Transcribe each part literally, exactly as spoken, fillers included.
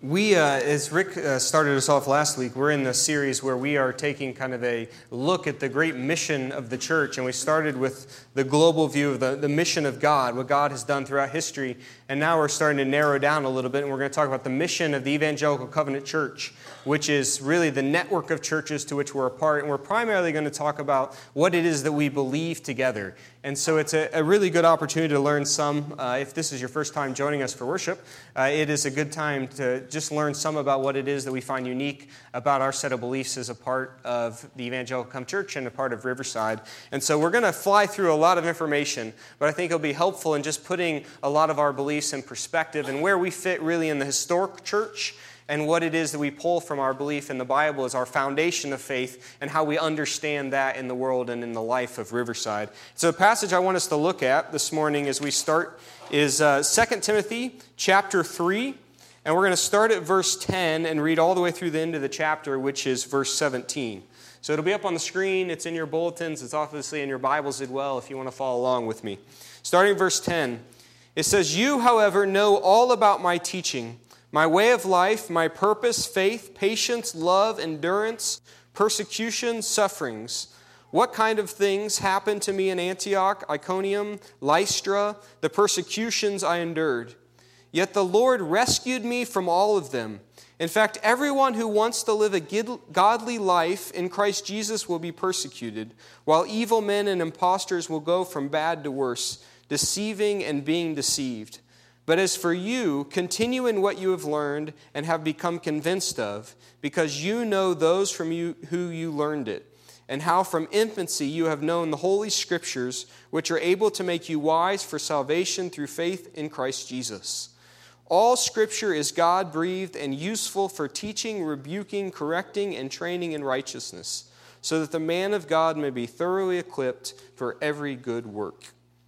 We, uh, as Rick uh, started us off last week, we're in the series where we are taking kind of a look at the great mission of the church. And we started with the global view of the, the mission of God, what God has done throughout history. And now we're starting to narrow down a little bit, and we're going to talk about the mission of the Evangelical Covenant Church, which is really the network of churches to which we're a part. And we're primarily going to talk about what it is that we believe together. And so it's a, a really good opportunity to learn some. Uh, if this is your first time joining us for worship, uh, it is a good time to just learn some about what it is that we find unique about our set of beliefs as a part of the Evangelical Covenant Church and a part of Riverside. And so we're going to fly through a lot of information, but I think it'll be helpful in just putting a lot of our beliefs in perspective and where we fit really in the historic church and what it is that we pull from our belief in the Bible as our foundation of faith and how we understand that in the world and in the life of Riverside. So the passage I want us to look at this morning as we start is uh, Second Timothy chapter three. And we're going to start at verse ten and read all the way through the end of the chapter, which is verse seventeen. So it'll be up on the screen. It's in your bulletins. It's obviously in your Bibles as well if you want to follow along with me. Starting at verse ten, it says, "You, however, know all about my teaching, my way of life, my purpose, faith, patience, love, endurance, persecution, sufferings. What kind of things happened to me in Antioch, Iconium, Lystra, the persecutions I endured? Yet the Lord rescued me from all of them. In fact, everyone who wants to live a godly life in Christ Jesus will be persecuted, while evil men and impostors will go from bad to worse, deceiving and being deceived. But as for you, continue in what you have learned and have become convinced of, because you know those from you who you learned it, and how from infancy you have known the Holy Scriptures, which are able to make you wise for salvation through faith in Christ Jesus. All Scripture is God-breathed and useful for teaching, rebuking, correcting, and training in righteousness, so that the man of God may be thoroughly equipped for every good work."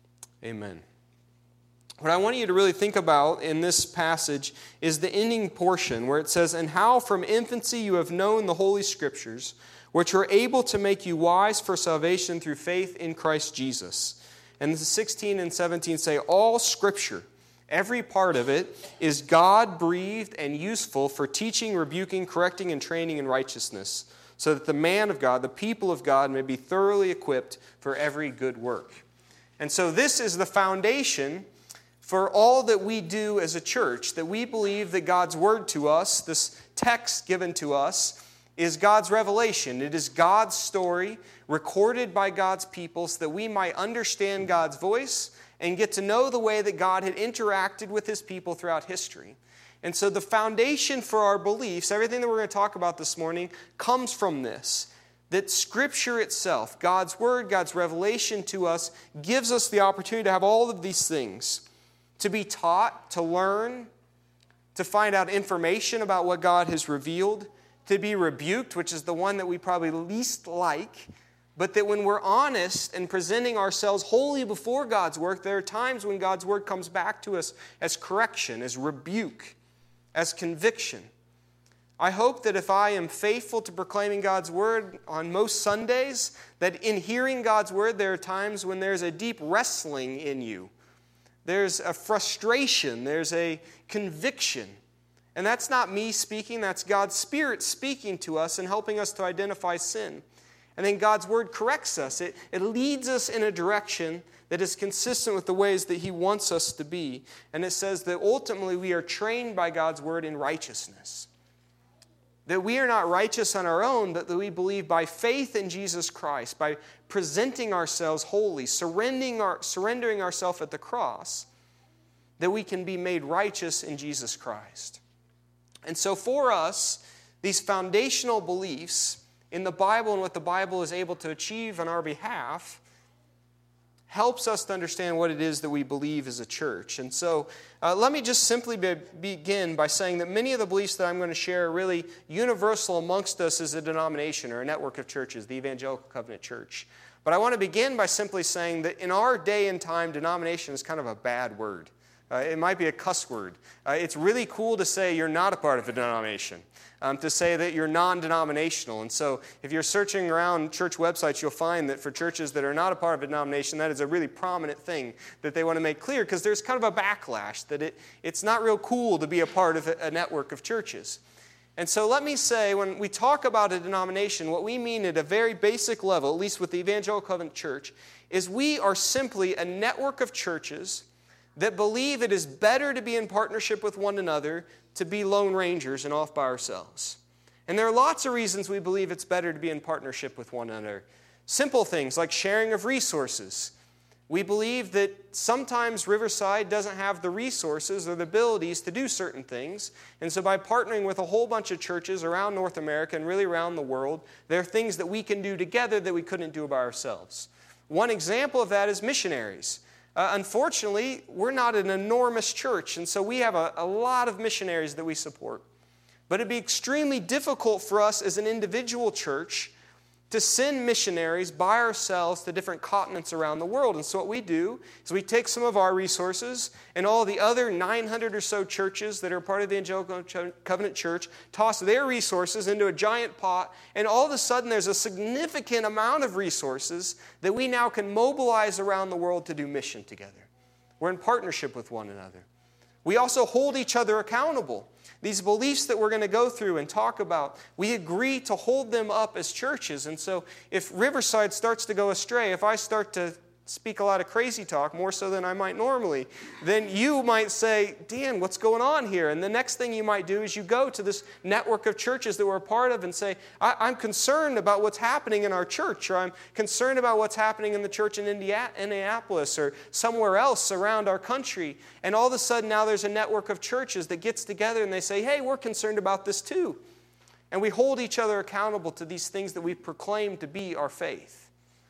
Amen. What I want you to really think about in this passage is the ending portion where it says, "And how from infancy you have known the Holy Scriptures, which are able to make you wise for salvation through faith in Christ Jesus." And the sixteen and seventeen say, "All Scripture, every part of it, is God-breathed and useful for teaching, rebuking, correcting, and training in righteousness, so that the man of God, the people of God, may be thoroughly equipped for every good work." And so this is the foundation for all that we do as a church, that we believe that God's word to us, this text given to us, is God's revelation. It is God's story recorded by God's people so that we might understand God's voice and get to know the way that God had interacted with His people throughout history. And so the foundation for our beliefs, everything that we're going to talk about this morning, comes from this. That Scripture itself, God's word, God's revelation to us, gives us the opportunity to have all of these things. To be taught, to learn, to find out information about what God has revealed, to be rebuked, which is the one that we probably least like, but that when we're honest and presenting ourselves wholly before God's work, there are times when God's word comes back to us as correction, as rebuke, as conviction. I hope that if I am faithful to proclaiming God's word on most Sundays, that in hearing God's word, there are times when there's a deep wrestling in you. There's a frustration, there's a conviction. And that's not me speaking, that's God's Spirit speaking to us and helping us to identify sin. And then God's word corrects us. It, it leads us in a direction that is consistent with the ways that He wants us to be. And it says that ultimately we are trained by God's word in righteousness. That we are not righteous on our own, but that we believe by faith in Jesus Christ, by presenting ourselves wholly, surrendering, our, surrendering ourselves at the cross, that we can be made righteous in Jesus Christ. And so for us, these foundational beliefs in the Bible and what the Bible is able to achieve on our behalf helps us to understand what it is that we believe as a church. And so uh, let me just simply be, begin by saying that many of the beliefs that I'm going to share are really universal amongst us as a denomination or a network of churches, the Evangelical Covenant Church. But I want to begin by simply saying that in our day and time, denomination is kind of a bad word. Uh, it might be a cuss word. Uh, it's really cool to say you're not a part of a denomination, um, to say that you're non-denominational. And so if you're searching around church websites, you'll find that for churches that are not a part of a denomination, that is a really prominent thing that they want to make clear, because there's kind of a backlash that it, it's not real cool to be a part of a, a network of churches. And so let me say, when we talk about a denomination, what we mean at a very basic level, at least with the Evangelical Covenant Church, is we are simply a network of churches that believe it is better to be in partnership with one another to be lone rangers and off by ourselves. And there are lots of reasons we believe it's better to be in partnership with one another. Simple things like sharing of resources. We believe that sometimes Riverside doesn't have the resources or the abilities to do certain things. And so by partnering with a whole bunch of churches around North America and really around the world, there are things that we can do together that we couldn't do by ourselves. One example of that is missionaries. Uh, unfortunately, we're not an enormous church, and so we have a, a lot of missionaries that we support. But it'd be extremely difficult for us as an individual church to send missionaries by ourselves to different continents around the world. And so what we do is we take some of our resources, and all the other nine hundred or so churches that are part of the Evangelical Covenant Church toss their resources into a giant pot, and all of a sudden there's a significant amount of resources that we now can mobilize around the world to do mission together. We're in partnership with one another. We also hold each other accountable. These beliefs that we're going to go through and talk about, we agree to hold them up as churches. And so if Riverside starts to go astray, if I start to speak a lot of crazy talk, more so than I might normally, then you might say, Dan, what's going on here? And the next thing you might do is you go to this network of churches that we're a part of and say, I- I'm concerned about what's happening in our church, or I'm concerned about what's happening in the church in Indianapolis or somewhere else around our country. And all of a sudden now there's a network of churches that gets together and they say, hey, we're concerned about this too. And we hold each other accountable to these things that we proclaim to be our faith.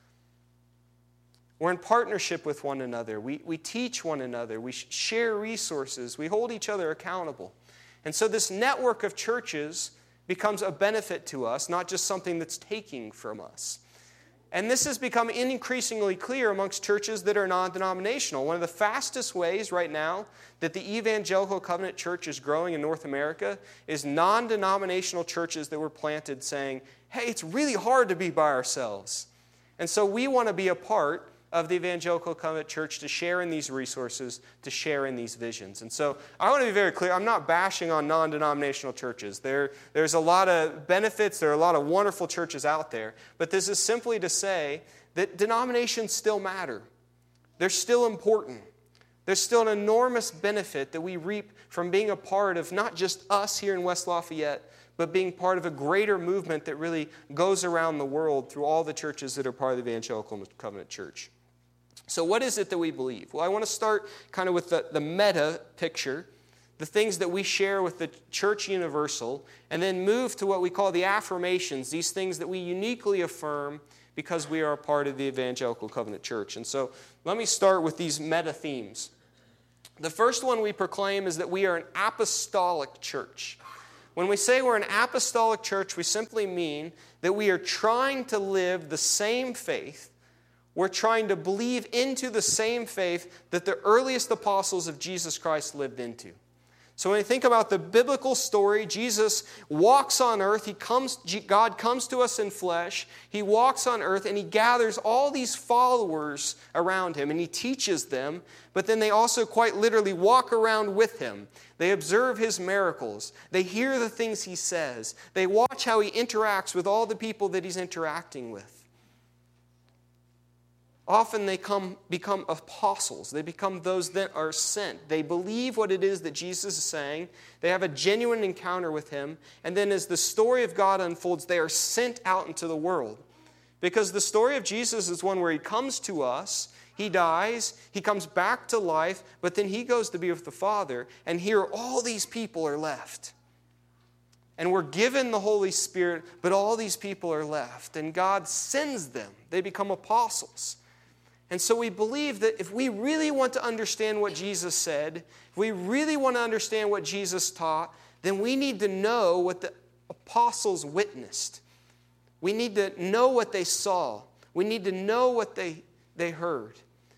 We're in partnership with one another. We, we teach one another. We share resources. We hold each other accountable. And so this network of churches becomes a benefit to us, not just something that's taking from us. And this has become increasingly clear amongst churches that are non-denominational. One of the fastest ways right now that the Evangelical Covenant Church is growing in North America is non-denominational churches that were planted saying, hey, it's really hard to be by ourselves. And so we want to be a part of the Evangelical Covenant Church to share in these resources, to share in these visions. And so I want to be very clear, I'm not bashing on non-denominational churches. There, there's a lot of benefits, there are a lot of wonderful churches out there, but this is simply to say that denominations still matter. They're still important. There's still an enormous benefit that we reap from being a part of not just us here in West Lafayette, but being part of a greater movement that really goes around the world through all the churches that are part of the Evangelical Covenant Church. So what is it that we believe? Well, I want to start kind of with the, the meta picture, the things that we share with the Church Universal, and then move to what we call the affirmations, these things that we uniquely affirm because we are a part of the Evangelical Covenant Church. And so let me start with these meta themes. The first one we proclaim is that we are an apostolic church. When we say we're an apostolic church, we simply mean that we are trying to live the same faith. We're trying to believe into the same faith that the earliest apostles of Jesus Christ lived into. So when you think about the biblical story, Jesus walks on earth. He comes, God comes to us in flesh. He walks on earth and he gathers all these followers around him and he teaches them, but then they also quite literally walk around with him. They observe his miracles. They hear the things he says. They watch how he interacts with all the people that he's interacting with. Often they come, become apostles. They become those that are sent. They believe what it is that Jesus is saying. They have a genuine encounter with him. And then as the story of God unfolds, they are sent out into the world. Because the story of Jesus is one where he comes to us, he dies, he comes back to life, but then he goes to be with the Father. And here all these people are left. And we're given the Holy Spirit, but all these people are left. And God sends them. They become apostles. And so we believe that if we really want to understand what Jesus said, if we really want to understand what Jesus taught, then we need to know what the apostles witnessed. We need to know what they saw. We need to know what they, they heard.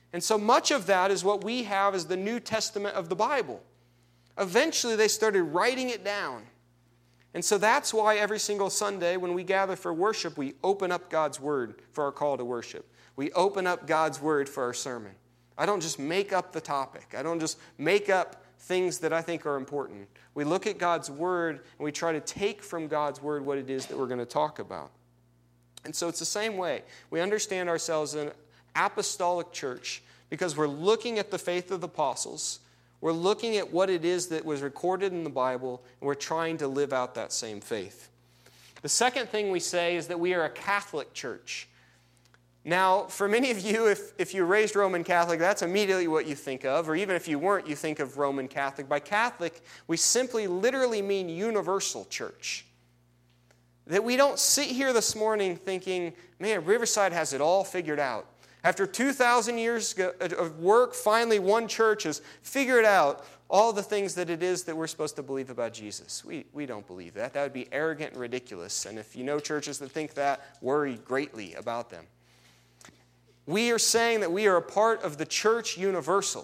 And so much of that is what we have as the New Testament of the Bible. Eventually, they started writing it down. And so that's why every single Sunday when we gather for worship, we open up God's Word for our call to worship. We open up God's Word for our sermon. I don't just make up the topic. I don't just make up things that I think are important. We look at God's Word and we try to take from God's Word what it is that we're going to talk about. And so it's the same way. We understand ourselves as an apostolic church because we're looking at the faith of the apostles. We're looking at what it is that was recorded in the Bible, and we're trying to live out that same faith. The second thing we say is that we are a Catholic church. Now, for many of you, if, if you're raised Roman Catholic, that's immediately what you think of, or even if you weren't, you think of Roman Catholic. By Catholic, we simply literally mean universal church. That we don't sit here this morning thinking, man, Riverside has it all figured out. After two thousand years of work, finally one church has figured out all the things that it is that we're supposed to believe about Jesus. We, we don't believe that. That would be arrogant and ridiculous. And if you know churches that think that, worry greatly about them. We are saying that we are a part of the church universal.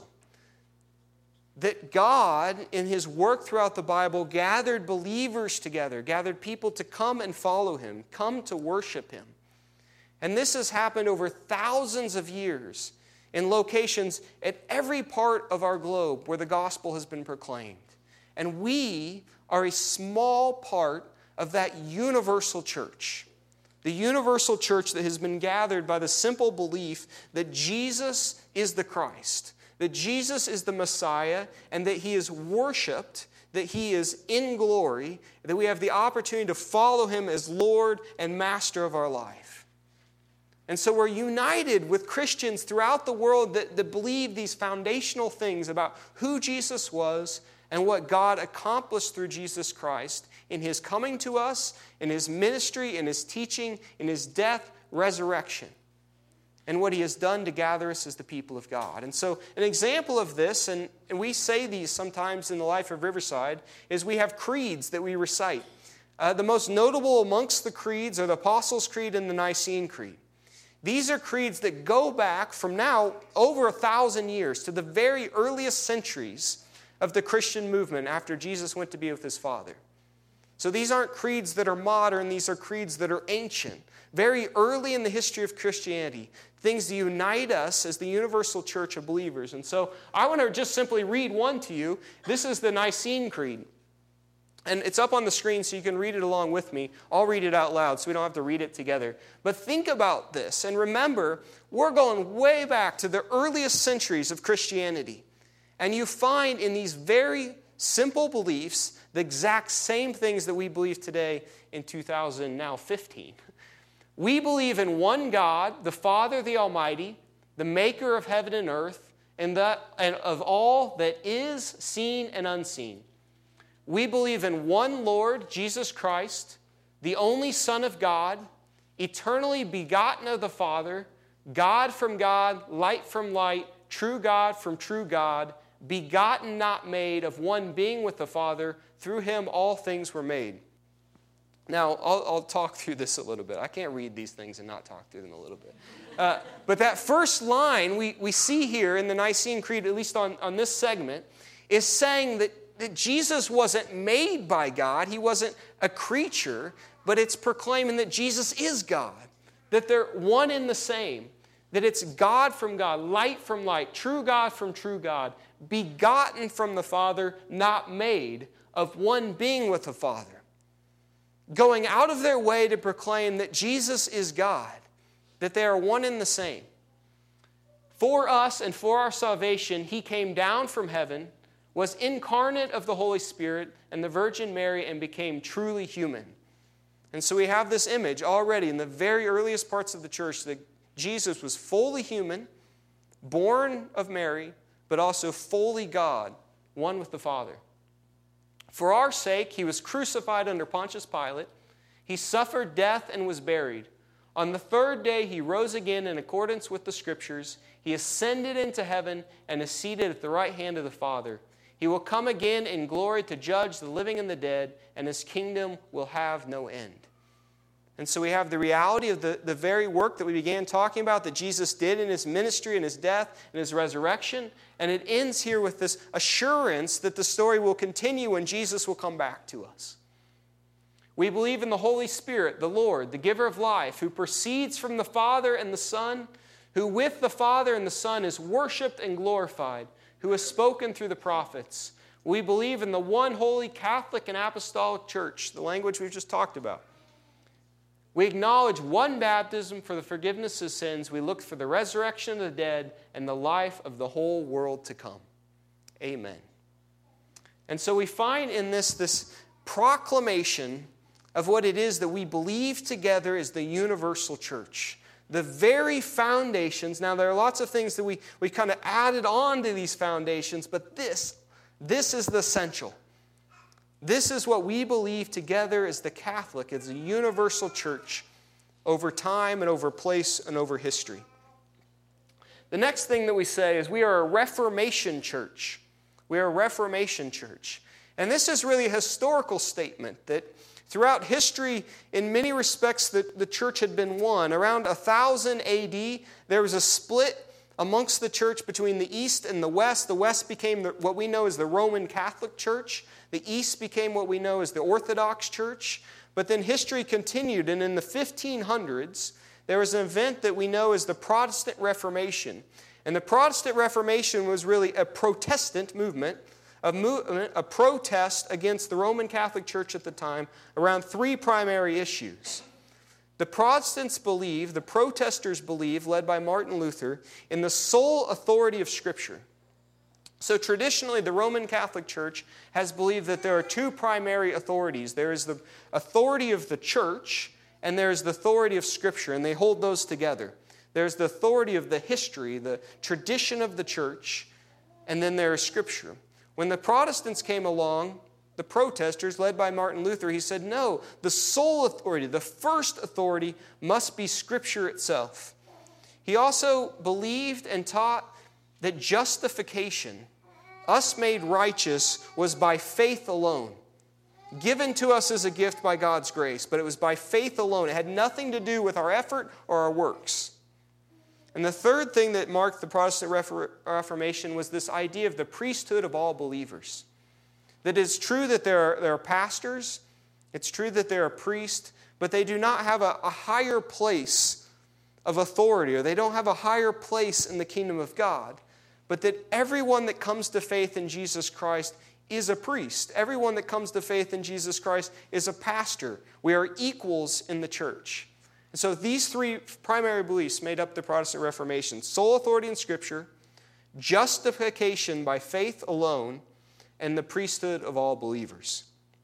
That God, in His work throughout the Bible, gathered believers together, gathered people to come and follow Him, come to worship Him. And this has happened over thousands of years in locations at every part of our globe where the gospel has been proclaimed. And we are a small part of that universal church. The universal church that has been gathered by the simple belief that Jesus is the Christ, that Jesus is the Messiah, and that He is worshiped, that He is in glory, that we have the opportunity to follow Him as Lord and Master of our life. And so we're united with Christians throughout the world that, that believe these foundational things about who Jesus was and what God accomplished through Jesus Christ in His coming to us, in His ministry, in His teaching, in His death, resurrection, and what He has done to gather us as the people of God. And so an example of this, and, and we say these sometimes in the life of Riverside, is we have creeds that we recite. Uh, the most notable amongst the creeds are the Apostles' Creed and the Nicene Creed. These are creeds that go back from now over a thousand years to the very earliest centuries of the Christian movement after Jesus went to be with His Father. So these aren't creeds that are modern, these are creeds that are ancient. Very early in the history of Christianity, things that unite us as the universal church of believers. And so I want to just simply read one to you. This is the Nicene Creed. And it's up on the screen so you can read it along with me. I'll read it out loud so we don't have to read it together. But think about this and remember, we're going way back to the earliest centuries of Christianity. And you find in these very simple beliefs the exact same things that we believe today in two thousand fifteen. We believe in one God, the Father, the Almighty, the maker of heaven and earth, and, that, and of all that is seen and unseen. We believe in one Lord, Jesus Christ, the only Son of God, eternally begotten of the Father, God from God, light from light, true God from true God, begotten, not made, of one being with the Father. Through Him all things were made. Now, I'll, I'll talk through this a little bit. I can't read these things and not talk through them a little bit. Uh, but that first line we, we see here in the Nicene Creed, at least on, on this segment, is saying that that Jesus wasn't made by God. He wasn't a creature, but it's proclaiming that Jesus is God, that they're one and the same, that it's God from God, light from light, true God from true God, begotten from the Father, not made, of one being with the Father, going out of their way to proclaim that Jesus is God, that they are one and the same. For us and for our salvation, He came down from heaven, was incarnate of the Holy Spirit and the Virgin Mary, and became truly human. And so we have this image already in the very earliest parts of the church that Jesus was fully human, born of Mary, but also fully God, one with the Father. For our sake, He was crucified under Pontius Pilate. He suffered death and was buried. On the third day, He rose again in accordance with the Scriptures. He ascended into heaven and is seated at the right hand of the Father. He will come again in glory to judge the living and the dead, and His kingdom will have no end. And so we have the reality of the, the very work that we began talking about that Jesus did in his ministry and his death and his resurrection. And it ends here with this assurance that the story will continue and Jesus will come back to us. We believe in the Holy Spirit, the Lord, the giver of life, who proceeds from the Father and the Son, who with the Father and the Son is worshiped and glorified, who has spoken through the prophets. We believe in the one holy Catholic and Apostolic Church, the language we've just talked about. We acknowledge one baptism for the forgiveness of sins. We look for the resurrection of the dead and the life of the whole world to come. Amen. And so we find in this this proclamation of what it is that we believe together as the universal church. The very foundations. Now there are lots of things that we, we kind of added on to these foundations, but this, this is the essential. This is what we believe together as the Catholic, as a universal church, over time and over place and over history. The next thing that we say is we are a Reformation church. We are a Reformation church. And this is really a historical statement that throughout history, in many respects, the, the church had been one. Around one thousand A D, there was a split amongst the church between the East and the West. The West became the, what we know as the Roman Catholic Church. The East became what we know as the Orthodox Church. But then history continued, and in the fifteen hundreds, there was an event that we know as the Protestant Reformation. And the Protestant Reformation was really a Protestant movement, a, movement, a protest against the Roman Catholic Church at the time around three primary issues. The Protestants believe, the protesters believe, led by Martin Luther, in the sole authority of Scripture. So traditionally, the Roman Catholic Church has believed that there are two primary authorities. There is the authority of the church, and there is the authority of Scripture, and they hold those together. There's the authority of the history, the tradition of the church, and then there is Scripture. When the Protestants came along, the protesters, led by Martin Luther, he said, no, the sole authority, the first authority must be Scripture itself. He also believed and taught that justification, us made righteous, was by faith alone, given to us as a gift by God's grace, but it was by faith alone. It had nothing to do with our effort or our works. And the third thing that marked the Protestant Reformation was this idea of the priesthood of all believers. That it's true that there are, there are pastors, it's true that there are priests, but they do not have a, a higher place of authority, or they don't have a higher place in the kingdom of God, but that everyone that comes to faith in Jesus Christ is a priest. Everyone that comes to faith in Jesus Christ is a pastor. We are equals in the church. And so these three primary beliefs made up the Protestant Reformation: sole authority in Scripture, justification by faith alone, and the priesthood of all believers.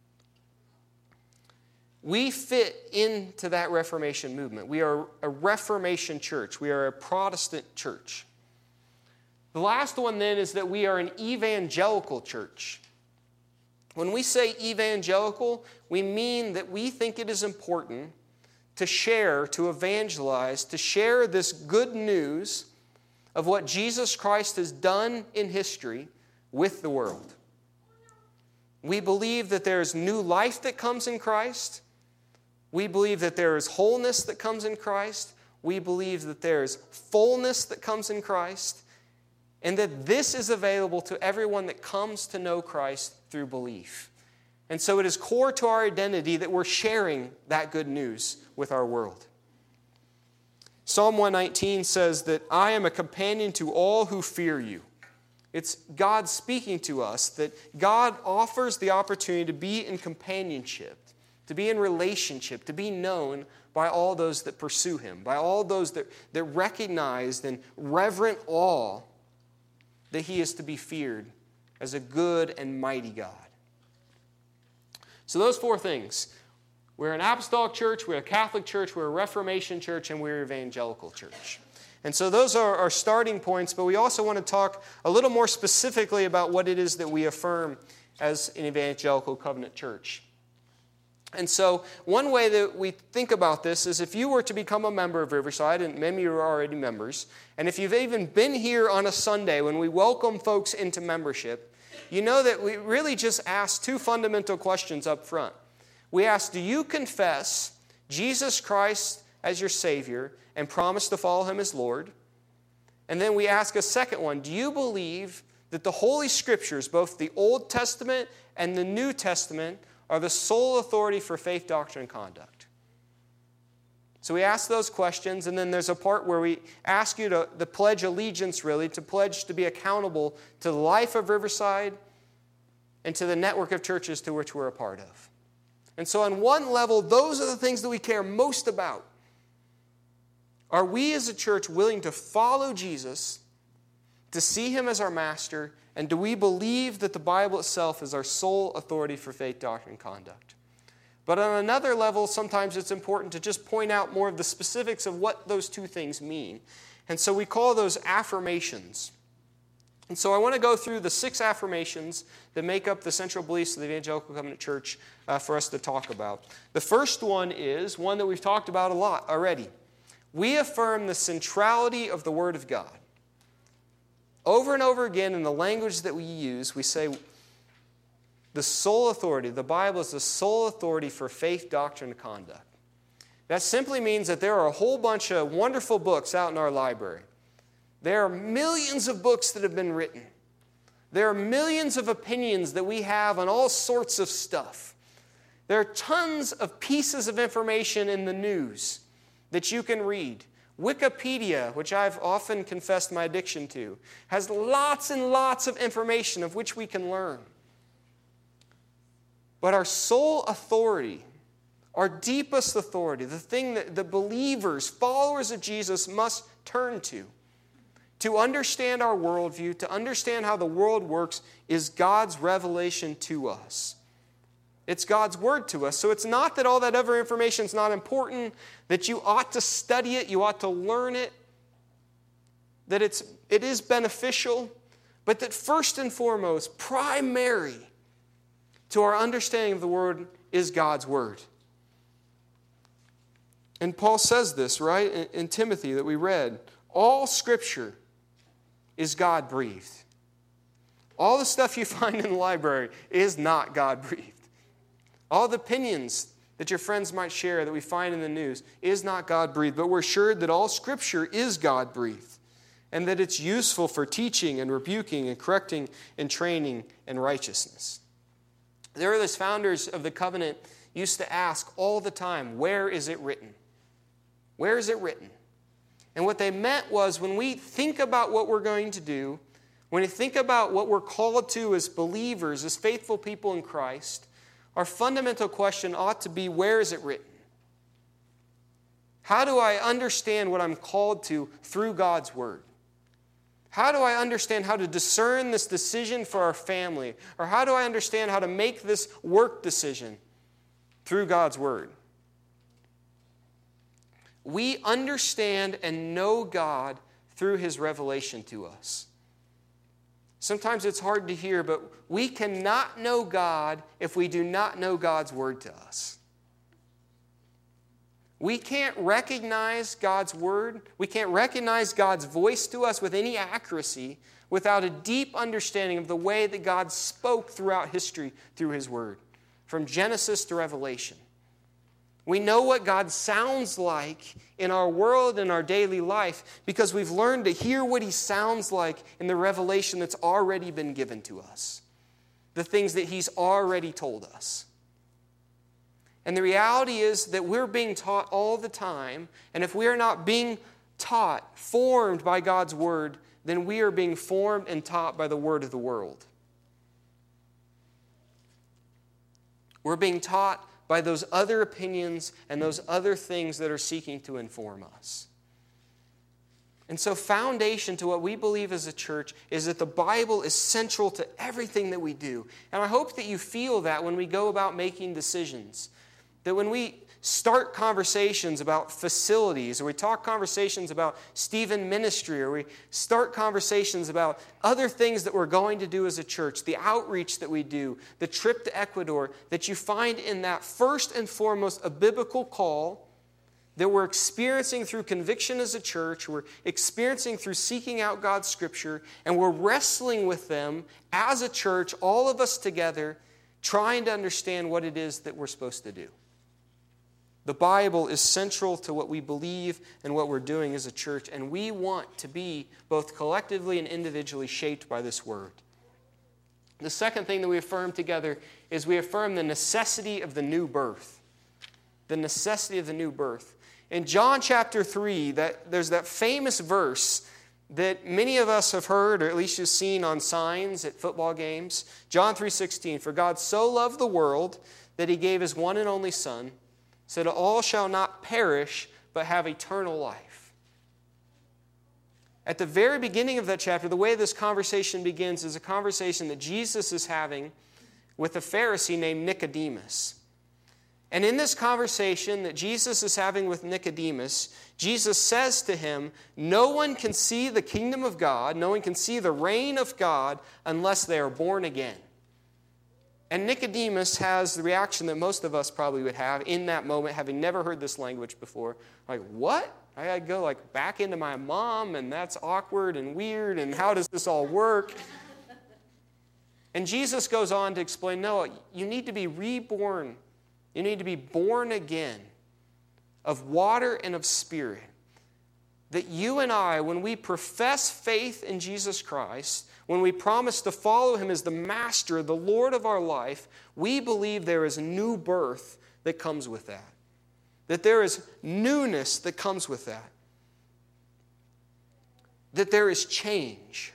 We fit into that Reformation movement. We are a Reformation church. We are a Protestant church. The last one then is that we are an evangelical church. When we say evangelical, we mean that we think it is important to share, to evangelize, to share this good news of what Jesus Christ has done in history with the world. We believe that there is new life that comes in Christ. We believe that there is wholeness that comes in Christ. We believe that there is fullness that comes in Christ. And that this is available to everyone that comes to know Christ through belief. And so it is core to our identity that we're sharing that good news with our world. Psalm one nineteen says that I am a companion to all who fear you. It's God speaking to us, that God offers the opportunity to be in companionship, to be in relationship, to be known by all those that pursue Him, by all those that, that recognize and reverent awe that He is to be feared as a good and mighty God. So those four things. We're an apostolic church, we're a Catholic church, we're a Reformation church, and we're an evangelical church. And so those are our starting points, but we also want to talk a little more specifically about what it is that we affirm as an evangelical covenant church. And so one way that we think about this is if you were to become a member of Riverside, and many of you are already members, and if you've even been here on a Sunday when we welcome folks into membership, you know that we really just ask two fundamental questions up front. We ask, do you confess Jesus Christ as your Savior and promise to follow him as Lord? And then we ask a second one, do you believe that the Holy Scriptures, both the Old Testament and the New Testament, are the sole authority for faith, doctrine, and conduct? So we ask those questions, and then there's a part where we ask you to, to pledge allegiance, really, to pledge to be accountable to the life of Riverside and to the network of churches to which we're a part of. And so on one level, those are the things that we care most about. Are we as a church willing to follow Jesus, to see him as our master, and do we believe that the Bible itself is our sole authority for faith, doctrine, and conduct? But on another level, sometimes it's important to just point out more of the specifics of what those two things mean. And so we call those affirmations. And so I want to go through the six affirmations that make up the central beliefs of the Evangelical Covenant Church uh, for us to talk about. The first one is one that we've talked about a lot already. We affirm the centrality of the Word of God. Over and over again in the language that we use, we say the sole authority, the Bible is the sole authority for faith, doctrine, and conduct. That simply means that there are a whole bunch of wonderful books out in our library. There are millions of books that have been written. There are millions of opinions that we have on all sorts of stuff. There are tons of pieces of information in the news that you can read. Wikipedia, which I've often confessed my addiction to, has lots and lots of information of which we can learn. But our sole authority, our deepest authority, the thing that the believers, followers of Jesus must turn to, to understand our worldview, to understand how the world works, is God's revelation to us. It's God's word to us. So it's not that all that other information is not important, that you ought to study it, you ought to learn it, that it's, it is beneficial, but that first and foremost, primary to our understanding of the word is God's word. And Paul says this, right, in, in Timothy that we read, all Scripture is God-breathed. All the stuff you find in the library is not God-breathed. All the opinions that your friends might share that we find in the news is not God-breathed, but we're assured that all Scripture is God-breathed and that it's useful for teaching and rebuking and correcting and training in righteousness. The earliest founders of the covenant used to ask all the time, where is it written? Where is it written? And what they meant was when we think about what we're going to do, when we think about what we're called to as believers, as faithful people in Christ, our fundamental question ought to be, where is it written? How do I understand what I'm called to through God's Word? How do I understand how to discern this decision for our family? Or how do I understand how to make this work decision through God's Word? We understand and know God through His revelation to us. Sometimes it's hard to hear, but we cannot know God if we do not know God's Word to us. We can't recognize God's Word, we can't recognize God's voice to us with any accuracy without a deep understanding of the way that God spoke throughout history through His Word, from Genesis to Revelation. We know what God sounds like in our world and our daily life because we've learned to hear what He sounds like in the revelation that's already been given to us, the things that He's already told us. And the reality is that we're being taught all the time, and if we are not being taught, formed by God's Word, then we are being formed and taught by the word of the world. We're being taught by those other opinions and those other things that are seeking to inform us. And so foundation to what we believe as a church is that the Bible is central to everything that we do. And I hope that you feel that when we go about making decisions. That when we start conversations about facilities, or we talk conversations about Stephen ministry, or we start conversations about other things that we're going to do as a church, the outreach that we do, the trip to Ecuador, that you find in that first and foremost a biblical call that we're experiencing through conviction as a church, we're experiencing through seeking out God's Scripture, and we're wrestling with them as a church, all of us together, trying to understand what it is that we're supposed to do. The Bible is central to what we believe and what we're doing as a church, and we want to be both collectively and individually shaped by this word. The second thing that we affirm together is we affirm the necessity of the new birth. The necessity of the new birth. In John chapter three, that, there's that famous verse that many of us have heard, or at least you've seen on signs at football games. John three sixteen, for God so loved the world that he gave his one and only Son, so that all shall not perish, but have eternal life. At the very beginning of that chapter, the way this conversation begins is a conversation that Jesus is having with a Pharisee named Nicodemus. And in this conversation that Jesus is having with Nicodemus, Jesus says to him, no one can see the kingdom of God, no one can see the reign of God unless they are born again. And Nicodemus has the reaction that most of us probably would have in that moment, having never heard this language before. Like, what? I gotta go like back into my mom, and that's awkward and weird, and how does this all work? And Jesus goes on to explain, no, you need to be reborn. You need to be born again of water and of spirit. That you and I, when we profess faith in Jesus Christ, when we promise to follow him as the master, the Lord of our life, we believe there is new birth that comes with that. That there is newness that comes with that. That there is change.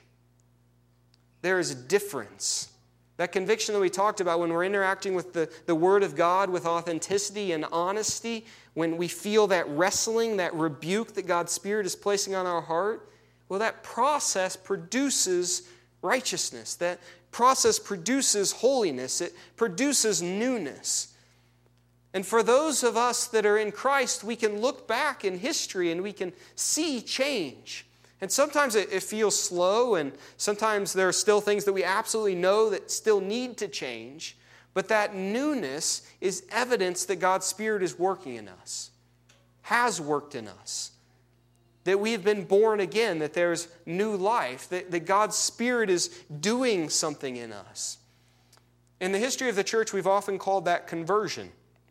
There is difference. That conviction that we talked about when we're interacting with the, the Word of God with authenticity and honesty, when we feel that wrestling, that rebuke that God's Spirit is placing on our heart, well, that process produces righteousness. That process produces holiness. It produces newness. And for those of us that are in Christ, we can look back in history and we can see change. And sometimes it, it feels slow, and sometimes there are still things that we absolutely know that still need to change. But that newness is evidence that God's Spirit is working in us, has worked in us, that we have been born again, that there's new life, that, that God's Spirit is doing something in us. In the history of the church, we've often called that conversion,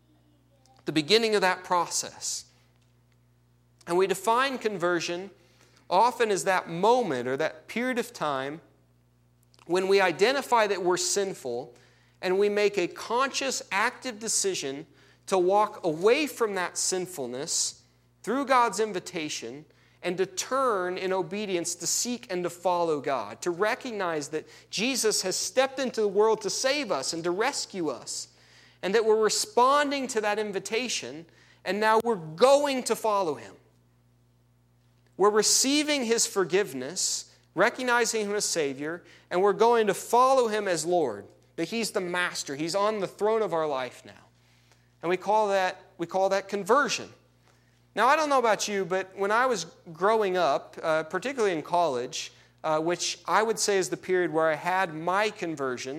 the beginning of that process. And we define conversion often as that moment or that period of time when we identify that we're sinful and we make a conscious, active decision to walk away from that sinfulness through God's invitation and to turn in obedience to seek and to follow God, to recognize that Jesus has stepped into the world to save us and to rescue us, and that we're responding to that invitation, and now we're going to follow him. We're receiving his forgiveness, recognizing him as Savior, and we're going to follow him as Lord, that he's the master. He's on the throne of our life now. And we call that, we call that conversion. Now, I don't know about you, but when I was growing up, uh, particularly in college, uh, which I would say is the period where I had my conversion,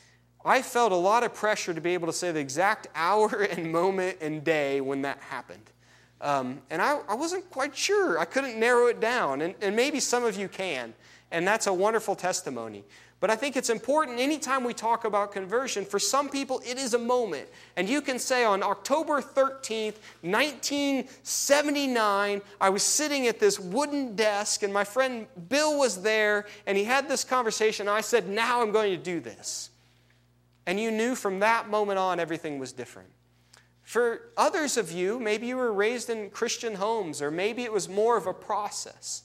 I felt a lot of pressure to be able to say the exact hour and moment and day when that happened. Um, and I, I wasn't quite sure. I couldn't narrow it down. And, and maybe some of you can. And that's a wonderful testimony. But I think it's important anytime we talk about conversion, for some people it is a moment. And you can say on October thirteenth, nineteen seventy-nine, I was sitting at this wooden desk and my friend Bill was there and he had this conversation. And I said, now I'm going to do this. And you knew from that moment on everything was different. For others of you, maybe you were raised in Christian homes, or maybe it was more of a process.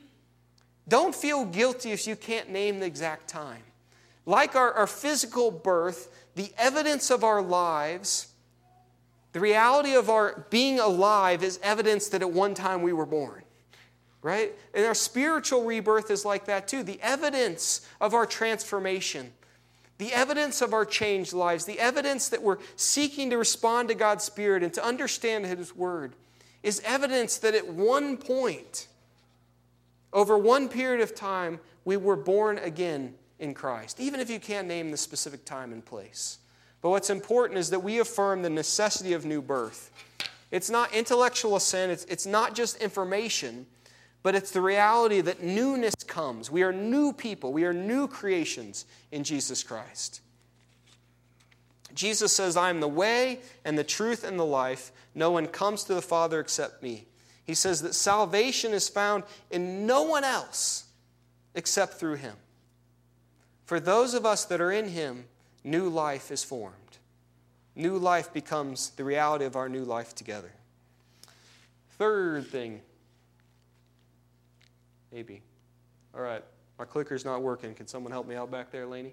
Don't feel guilty if you can't name the exact time. Like our, our physical birth, the evidence of our lives, the reality of our being alive is evidence that at one time we were born. Right? And our spiritual rebirth is like that too. The evidence of our transformation. The evidence of our changed lives, the evidence that we're seeking to respond to God's Spirit and to understand his word is evidence that at one point, over one period of time, we were born again in Christ, even if you can't name the specific time and place. But what's important is that we affirm the necessity of new birth. It's not intellectual assent, it's, it's not just information, but it's the reality that newness comes. We are new people. We are new creations in Jesus Christ. Jesus says, I am the way and the truth and the life. No one comes to the Father except me. He says that salvation is found in no one else except through him. For those of us that are in him, new life is formed. New life becomes the reality of our new life together. Third thing. Maybe. All right. My clicker's not working. Can someone help me out back there, Lainey?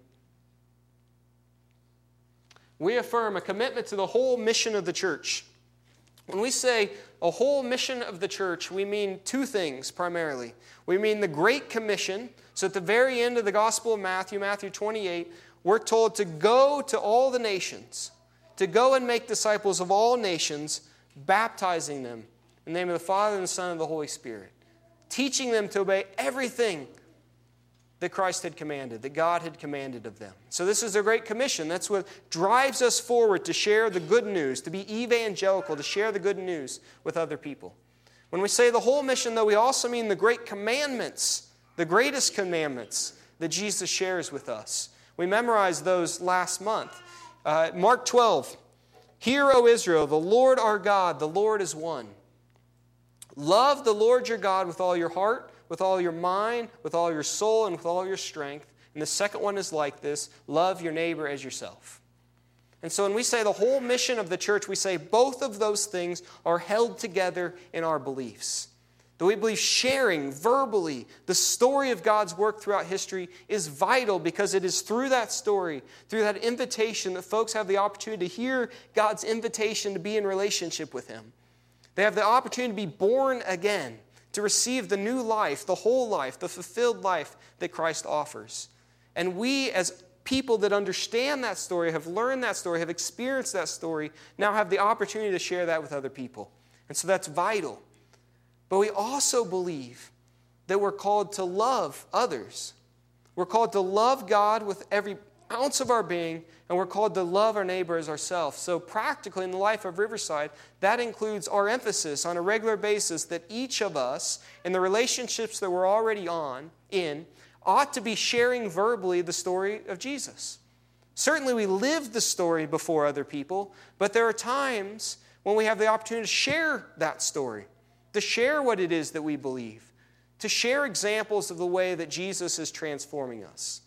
We affirm a commitment to the whole mission of the church. When we say a whole mission of the church, we mean two things primarily. We mean the Great Commission. So at the very end of the Gospel of Matthew, Matthew twenty-eight, we're told to go to all the nations, to go and make disciples of all nations, baptizing them in the name of the Father and the Son and the Holy Spirit, teaching them to obey everything that Christ had commanded, that God had commanded of them. So this is the Great Commission. That's what drives us forward to share the good news, to be evangelical, to share the good news with other people. When we say the whole mission, though, we also mean the great commandments, the greatest commandments that Jesus shares with us. We memorized those last month. Uh, Mark twelve, Hear, O Israel, the Lord our God, the Lord is one. Love the Lord your God with all your heart, with all your mind, with all your soul, and with all your strength. And the second one is like this, love your neighbor as yourself. And so when we say the whole mission of the church, we say both of those things are held together in our beliefs. That we believe sharing verbally the story of God's work throughout history is vital because it is through that story, through that invitation, that folks have the opportunity to hear God's invitation to be in relationship with Him. They have the opportunity to be born again, to receive the new life, the whole life, the fulfilled life that Christ offers. And we, as people that understand that story, have learned that story, have experienced that story, now have the opportunity to share that with other people. And so that's vital. But we also believe that we're called to love others. We're called to love God with every ounce of our being, and we're called to love our neighbor as ourselves. So practically in the life of Riverside, that includes our emphasis on a regular basis that each of us, in the relationships that we're already on, in, ought to be sharing verbally the story of Jesus. Certainly we live the story before other people, but there are times when we have the opportunity to share that story, to share what it is that we believe, to share examples of the way that Jesus is transforming us.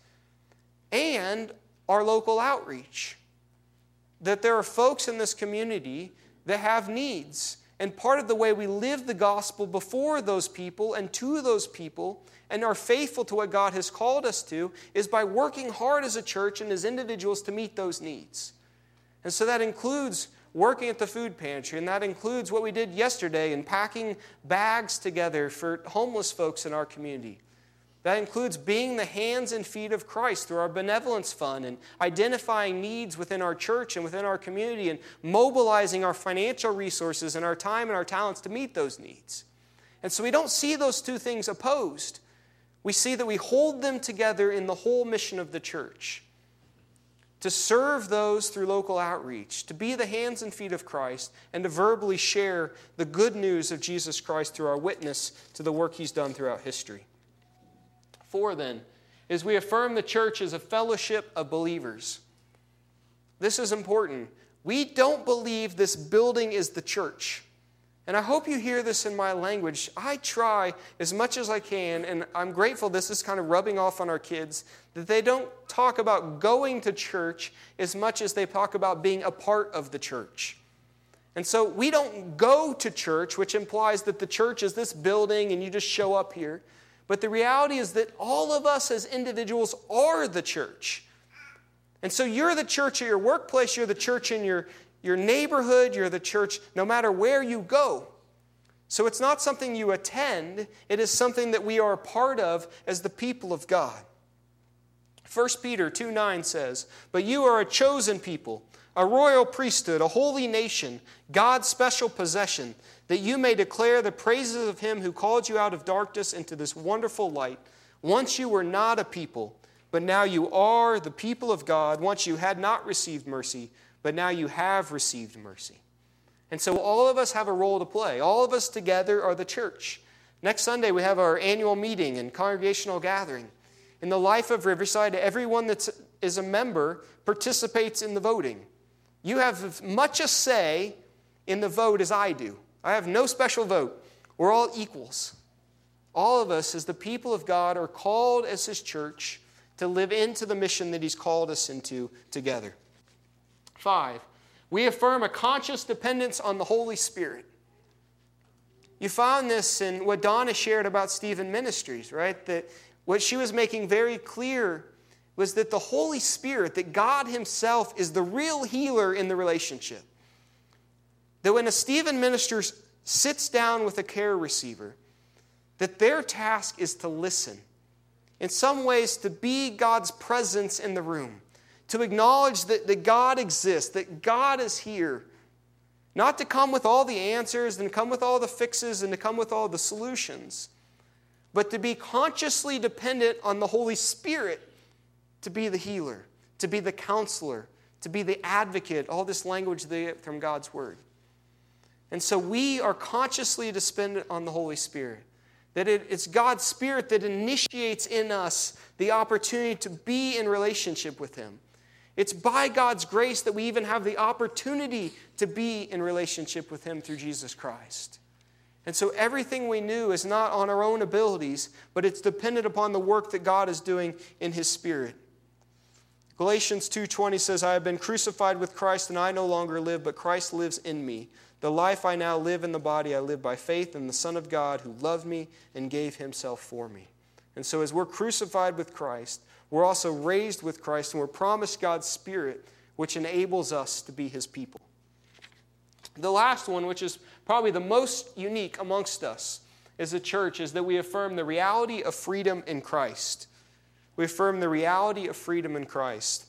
And our local outreach. That there are folks in this community that have needs. And part of the way we live the gospel before those people and to those people and are faithful to what God has called us to is by working hard as a church and as individuals to meet those needs. And so that includes working at the food pantry, and that includes what we did yesterday in packing bags together for homeless folks in our community. That includes being the hands and feet of Christ through our benevolence fund and identifying needs within our church and within our community and mobilizing our financial resources and our time and our talents to meet those needs. And so we don't see those two things opposed. We see that we hold them together in the whole mission of the church. To serve those through local outreach, to be the hands and feet of Christ, and to verbally share the good news of Jesus Christ through our witness to the work He's done throughout history. Four, then, is we affirm the church as a fellowship of believers. This is important. We don't believe this building is the church. And I hope you hear this in my language. I try as much as I can, and I'm grateful this is kind of rubbing off on our kids, that they don't talk about going to church as much as they talk about being a part of the church. And so we don't go to church, which implies that the church is this building and you just show up here. But the reality is that all of us as individuals are the church. And so you're the church at your workplace, you're the church in your, your neighborhood, you're the church no matter where you go. So it's not something you attend, it is something that we are a part of as the people of God. First Peter two nine says, "But you are a chosen people, a royal priesthood, a holy nation, God's special possession, that you may declare the praises of Him who called you out of darkness into this wonderful light. Once you were not a people, but now you are the people of God. Once you had not received mercy, but now you have received mercy." And so all of us have a role to play. All of us together are the church. Next Sunday we have our annual meeting and congregational gathering. In the life of Riverside, everyone that is a member participates in the voting. You have as much a say in the vote as I do. I have no special vote. We're all equals. All of us, as the people of God, are called as His church to live into the mission that He's called us into together. Five, we affirm a conscious dependence on the Holy Spirit. You found this in what Donna shared about Stephen Ministries, right? That what she was making very clear was that the Holy Spirit, that God Himself is the real healer in the relationship. That when a Stephen minister sits down with a care receiver, that their task is to listen. In some ways, to be God's presence in the room. To acknowledge that, that God exists, that God is here. Not to come with all the answers and come with all the fixes and to come with all the solutions, but to be consciously dependent on the Holy Spirit to be the healer, to be the counselor, to be the advocate, all this language they get from God's Word. And so we are consciously dependent on the Holy Spirit. That it, it's God's Spirit that initiates in us the opportunity to be in relationship with Him. It's by God's grace that we even have the opportunity to be in relationship with Him through Jesus Christ. And so everything we do is not on our own abilities, but it's dependent upon the work that God is doing in His Spirit. Galatians two twenty says, I have been crucified with Christ, and I no longer live, but Christ lives in me. The life I now live in the body, I live by faith in the Son of God who loved me and gave Himself for me. And so as we're crucified with Christ, we're also raised with Christ, and we're promised God's Spirit, which enables us to be His people. The last one, which is probably the most unique amongst us as a church, is that we affirm the reality of freedom in Christ. We affirm the reality of freedom in Christ.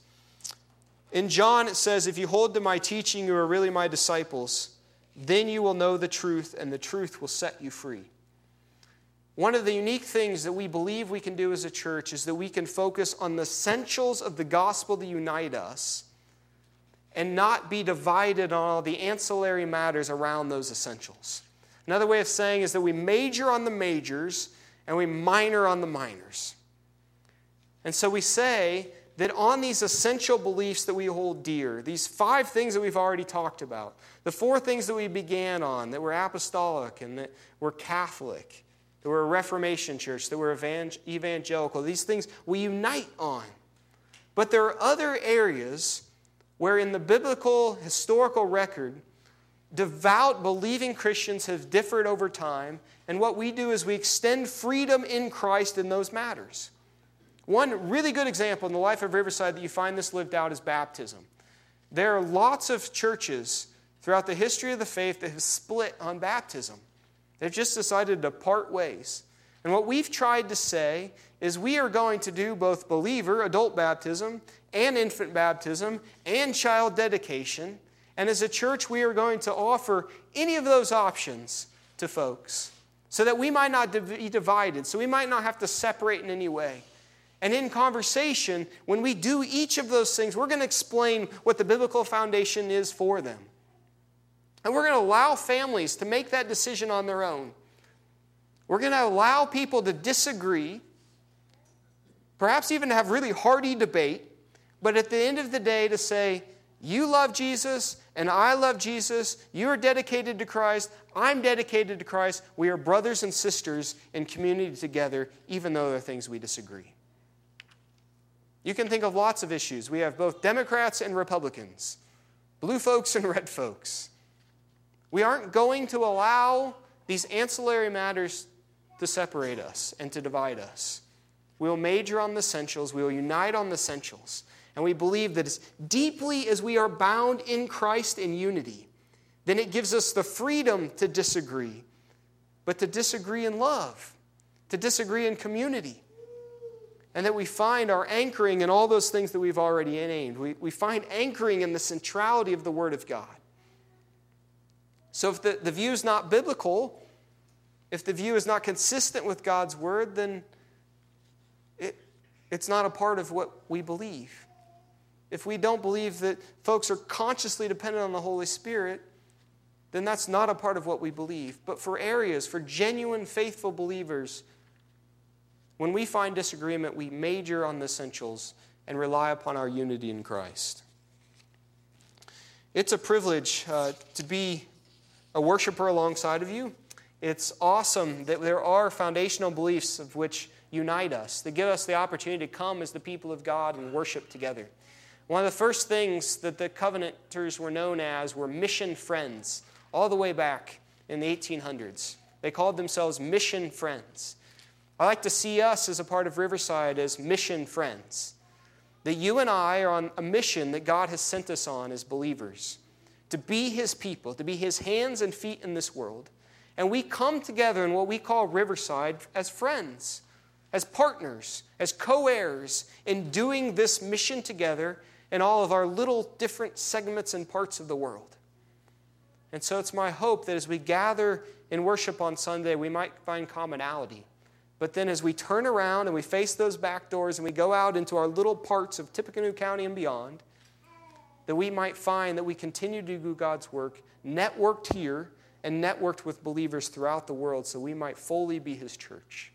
In John, it says, if you hold to my teaching, you are really my disciples. Then you will know the truth, and the truth will set you free. One of the unique things that we believe we can do as a church is that we can focus on the essentials of the gospel that unite us and not be divided on all the ancillary matters around those essentials. Another way of saying is that we major on the majors and we minor on the minors. And so we say that on these essential beliefs that we hold dear, these five things that we've already talked about, the four things that we began on, that we're apostolic and that we're Catholic, that we're a Reformation church, that we're evangelical, these things we unite on. But there are other areas where in the biblical historical record, devout, believing Christians have differed over time, and what we do is we extend freedom in Christ in those matters. One really good example in the life of Riverside that you find this lived out is baptism. There are lots of churches throughout the history of the faith that have split on baptism. They've just decided to part ways. And what we've tried to say is we are going to do both believer, adult baptism, and infant baptism, and child dedication. And as a church, we are going to offer any of those options to folks so that we might not be divided, so we might not have to separate in any way. And in conversation, when we do each of those things, we're going to explain what the biblical foundation is for them. And we're going to allow families to make that decision on their own. We're going to allow people to disagree, perhaps even to have really hearty debate, but at the end of the day to say, you love Jesus and I love Jesus, you are dedicated to Christ, I'm dedicated to Christ, we are brothers and sisters in community together, even though there are things we disagree. You can think of lots of issues. We have both Democrats and Republicans, blue folks and red folks. We aren't going to allow these ancillary matters to separate us and to divide us. We will major on the essentials. We will unite on the essentials. And we believe that as deeply as we are bound in Christ in unity, then it gives us the freedom to disagree, but to disagree in love, to disagree in community. And that we find our anchoring in all those things that we've already named. We, we find anchoring in the centrality of the Word of God. So if the, the view is not biblical, if the view is not consistent with God's Word, then it, it's not a part of what we believe. If we don't believe that folks are consciously dependent on the Holy Spirit, then that's not a part of what we believe. But for areas, for genuine, faithful believers, when we find disagreement, we major on the essentials and rely upon our unity in Christ. It's a privilege uh, to be a worshiper alongside of you. It's awesome that there are foundational beliefs of which unite us, that give us the opportunity to come as the people of God and worship together. One of the first things that the Covenanters were known as were mission friends, all the way back in the eighteen hundreds. They called themselves mission friends. I like to see us as a part of Riverside as mission friends. That you and I are on a mission that God has sent us on as believers, to be His people, to be His hands and feet in this world. And we come together in what we call Riverside as friends, as partners, as co-heirs in doing this mission together in all of our little different segments and parts of the world. And so it's my hope that as we gather in worship on Sunday, we might find commonality. But then as we turn around and we face those back doors and we go out into our little parts of Tippecanoe County and beyond, that we might find that we continue to do God's work, networked here and networked with believers throughout the world so we might fully be His church.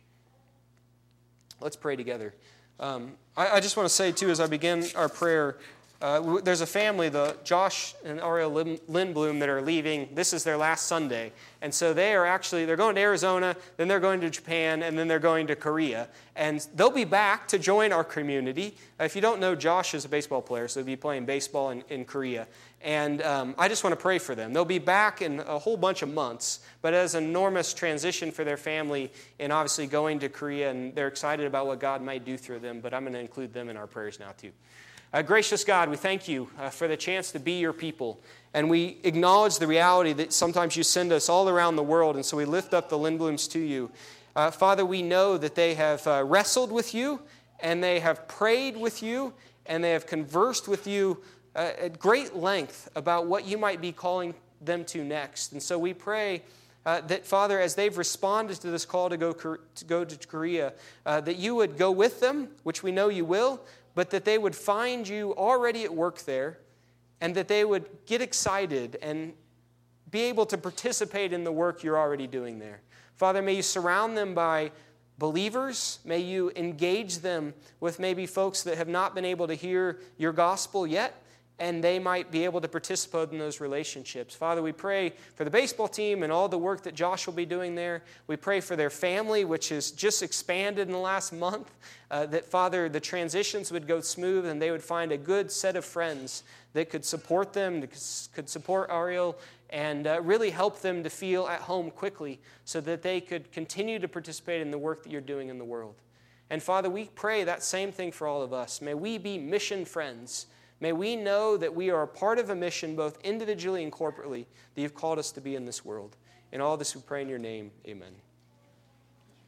Let's pray together. Um, I, I just want to say, too, as I begin our prayer, uh, w- there's a family, the Josh and Ariel Lin- Lindblom, that are leaving. This is their last Sunday. And so they are actually, they're going to Arizona, then they're going to Japan, and then they're going to Korea. And they'll be back to join our community. Uh, if you don't know, Josh is a baseball player, so he'll be playing baseball in, in Korea. And um, I just want to pray for them. They'll be back in a whole bunch of months, but as an enormous transition for their family and obviously going to Korea, and they're excited about what God might do through them, but I'm going to include them in our prayers now too. Uh, gracious God, we thank you uh, for the chance to be your people, and we acknowledge the reality that sometimes you send us all around the world, and so we lift up the Lindbloms to you. Uh, Father, we know that they have uh, wrestled with you, and they have prayed with you, and they have conversed with you Uh, at great length about what you might be calling them to next. And so we pray uh, that, Father, as they've responded to this call to go, to go to Korea, uh, that you would go with them, which we know you will, but that they would find you already at work there, and that they would get excited and be able to participate in the work you're already doing there. Father, may you surround them by believers. May you engage them with maybe folks that have not been able to hear your gospel yet, and they might be able to participate in those relationships. Father, we pray for the baseball team and all the work that Josh will be doing there. We pray for their family, which has just expanded in the last month, uh, that, Father, the transitions would go smooth and they would find a good set of friends that could support them, that could support Ariel, and uh, really help them to feel at home quickly so that they could continue to participate in the work that you're doing in the world. And, Father, we pray that same thing for all of us. May we be mission friends. May we know that we are a part of a mission, both individually and corporately, that you've called us to be in this world. In all this we pray in your name, amen.